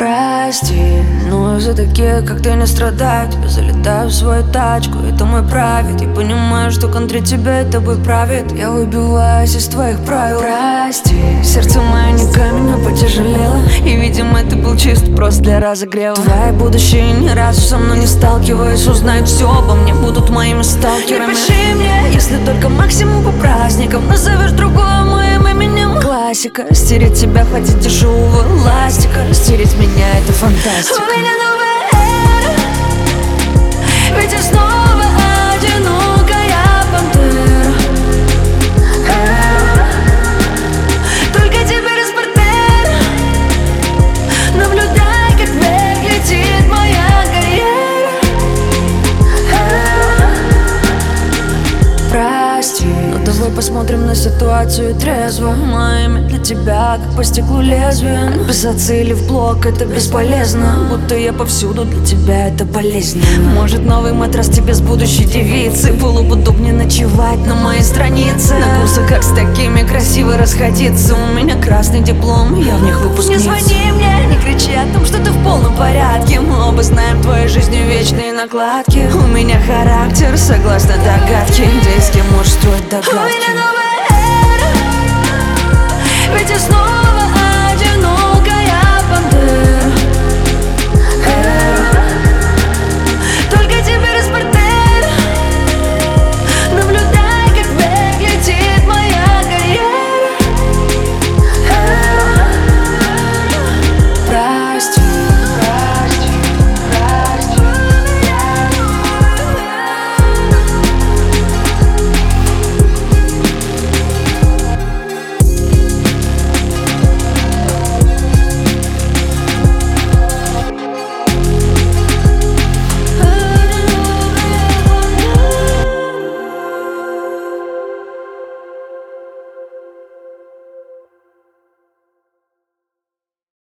Прости, но из-за таких, как ты, не страдаю. Тебя залетаю в свою тачку, это мой правит. Я понимаю, что контри тебя это бы правит. Я выбиваюсь из твоих правил. Прости, сердце мое не камень, но потяжелело. И, видимо, ты был чист просто для разогрева. Твои будущие ни разу со мной не сталкиваясь, узнают все обо мне, будут моими сталкерами. Напиши мне, если только максимум по праздникам. Назовешь другое моим именем. Классика, стереть тебя хватит дешевого ластика. Стереть меня — это фантастика. У меня новая эра, ведь я снова одинокая пантера. Только теперь из портера наблюдай, как вверх летит моя карьера. Прости, но давай посмотрим на ситуацию трезво. Мое имя для тебя, как по стеклу лезвие. Писаться или в блог — это бесполезно. Будто я повсюду, для тебя это болезненно. Может, новый матрас тебе с будущей девицы. Было бы удобнее ночевать на моей странице. На курсах, как с такими красиво расходиться. У меня красный диплом, я в них выпускница. Не звони мне, не кричи о том, что ты в полном порядке. Мы оба знаем, твоей жизни вечные накладки. У меня характер, согласно догадке. Где и с кем можешь строить догадки. У меня новая эра, ведь я снова